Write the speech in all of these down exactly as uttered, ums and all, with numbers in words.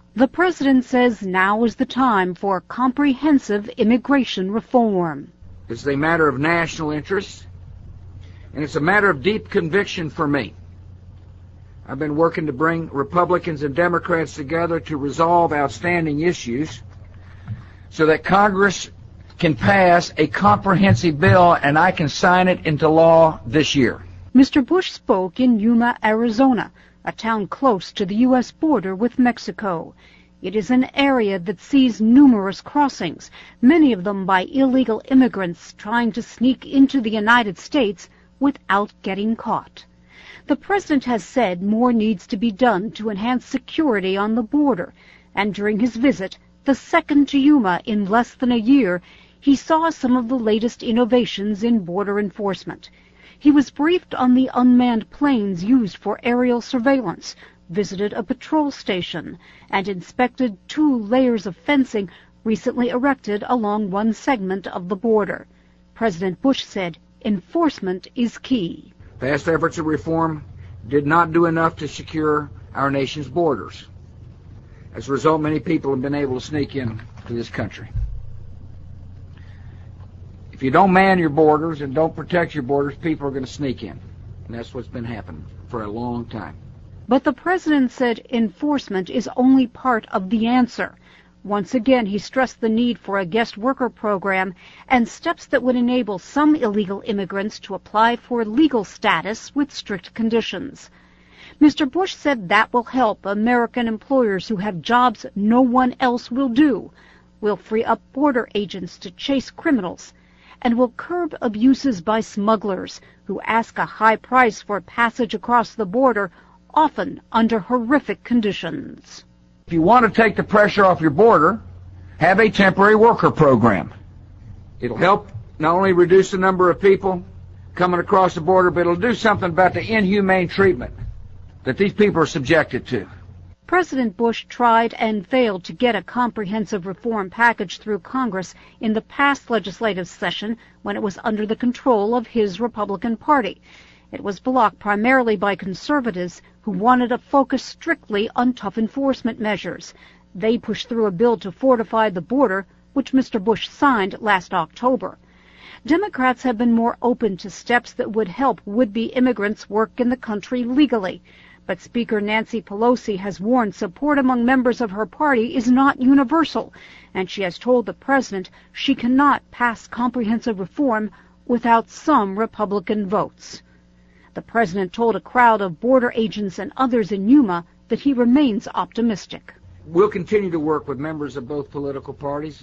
The president says now is the time for comprehensive immigration reform. It's a matter of national interest, and it's a matter of deep conviction for me. I've been working to bring Republicans and Democrats together to resolve outstanding issues so that Congress can pass a comprehensive bill and I can sign it into law this year. Mister Bush spoke in Yuma, Arizona, a town close to the U S border with Mexico. It is an area that sees numerous crossings, many of them by illegal immigrants trying to sneak into the United States without getting caught. The president has said more needs to be done to enhance security on the border, and during his visit, the second to Yuma in less than a year, he saw some of the latest innovations in border enforcement. He was briefed on the unmanned planes used for aerial surveillance, visited a patrol station, and inspected two layers of fencing recently erected along one segment of the border. President Bush said enforcement is key. Past efforts of reform did not do enough to secure our nation's borders. As a result, many people have been able to sneak in to this country. If you don't man your borders and don't protect your borders, people are going to sneak in. And that's what's been happening for a long time. But the president said enforcement is only part of the answer. Once again, he stressed the need for a guest worker program and steps that would enable some illegal immigrants to apply for legal status with strict conditions. Mister Bush said that will help American employers who have jobs no one else will do, will free up border agents to chase criminals, and will curb abuses by smugglers who ask a high price for passage across the border, often under horrific conditions. If you want to take the pressure off your border, have a temporary worker program. It'll help not only reduce the number of people coming across the border, but it'll do something about the inhumane treatment that these people are subjected to. President Bush tried and failed to get a comprehensive reform package through Congress in the past legislative session when it was under the control of his Republican Party. It was blocked primarily by conservatives who wanted to focus strictly on tough enforcement measures. They pushed through a bill to fortify the border, which Mister Bush signed last October. Democrats have been more open to steps that would help would-be immigrants work in the country legally. But Speaker Nancy Pelosi has warned support among members of her party is not universal, and she has told the president she cannot pass comprehensive reform without some Republican votes. The president told a crowd of border agents and others in Yuma that he remains optimistic. We'll continue to work with members of both political parties.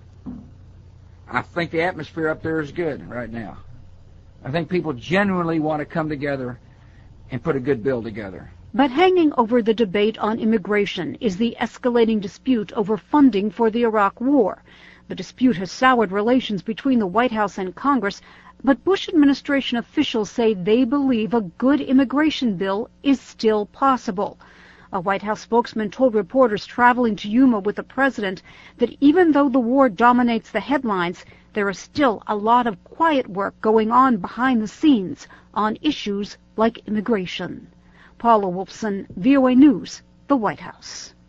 I think the atmosphere up there is good right now. I think people genuinely want to come together and put a good bill together. But hanging over the debate on immigration is the escalating dispute over funding for the Iraq War. The dispute has soured relations between the White House and Congress, but Bush administration officials say they believe a good immigration bill is still possible. A White House spokesman told reporters traveling to Yuma with the president that even though the war dominates the headlines, there is still a lot of quiet work going on behind the scenes on issues like immigration. Paula Wolfson, V O A News, the White House.